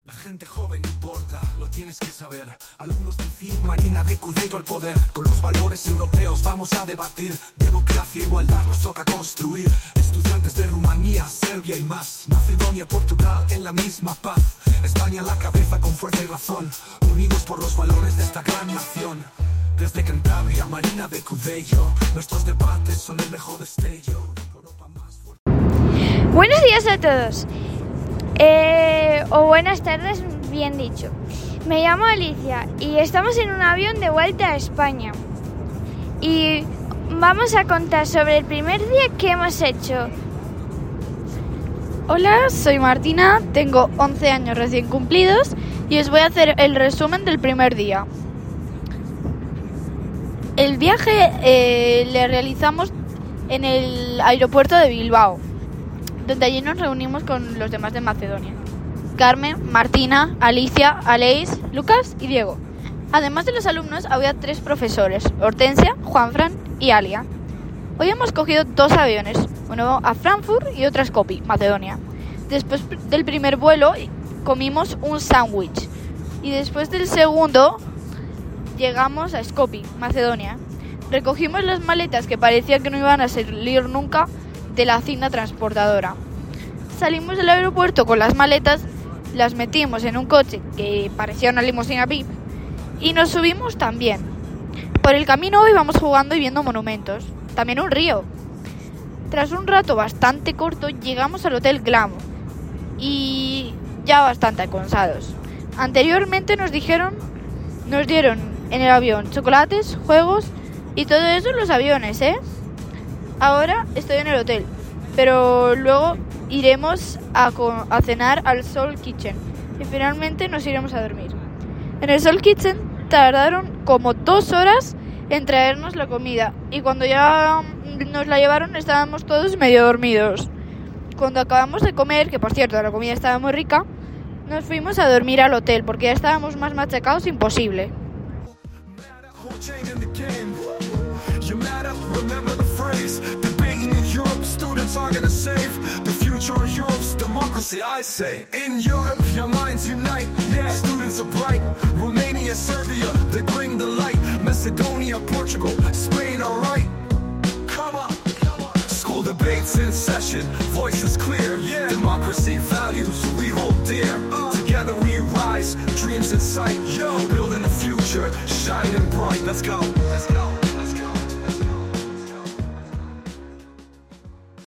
La gente joven importa, lo tienes que saber. Alumnos del CID, Marina de Cudeiro, el poder. Con los valores europeos vamos a debatir. Democracia, igualdad nos toca construir. Estudiantes de Rumanía, Serbia y más. Macedonia, Portugal en la misma paz. España a la cabeza con fuerza y razón. Unidos por los valores de esta gran nación. Desde Cantabria, Marina de Cudeiro. Nuestros debates son el mejor destello. Europa más fuerte. Buenos días a todos. O buenas tardes, bien dicho. Me llamo Alicia y estamos en un avión de vuelta a España. Y vamos a contar sobre el primer día que hemos hecho. Hola, soy Martina, tengo 11 años recién cumplidos y os voy a hacer el resumen del primer día. El viaje le realizamos en el aeropuerto de Bilbao, donde allí nos reunimos con los demás de Macedonia: Carmen, Martina, Alicia, Aleix, Lucas y Diego. Además de los alumnos, había 3 profesores: Hortensia, Juanfran y Alia. Hoy hemos cogido 2 aviones, uno a Frankfurt y otro a Skopje, Macedonia. Después del primer vuelo comimos un sándwich y después del segundo llegamos a Skopje, Macedonia. Recogimos las maletas que parecía que no iban a salir nunca de la cinta transportadora. Salimos del aeropuerto con las maletas, las metimos en un coche que parecía una limusina VIP y nos subimos también. Por el camino íbamos jugando y viendo monumentos, también un río. Tras un rato bastante corto llegamos al Hotel Glam y ya bastante cansados. Anteriormente nos dieron en el avión chocolates, juegos y todo eso en los aviones, Ahora estoy en el hotel, pero luego iremos a cenar al Soul Kitchen y finalmente nos iremos a dormir. En el Soul Kitchen tardaron como 2 horas en traernos la comida y cuando ya nos la llevaron estábamos todos medio dormidos. Cuando acabamos de comer, que por cierto la comida estaba muy rica, nos fuimos a dormir al hotel porque ya estábamos más machacados imposible. Are gonna save the future of Europe's democracy, I say. In Europe, your minds unite. Yeah, students are bright. Romania, Serbia, they bring the light. Macedonia, Portugal, Spain, alright. Come on. School debates in session, voices clear. Yeah. Democracy values we hold dear. Together we rise, dreams in sight. Yo, building a future, shining bright. Let's go. Let's go.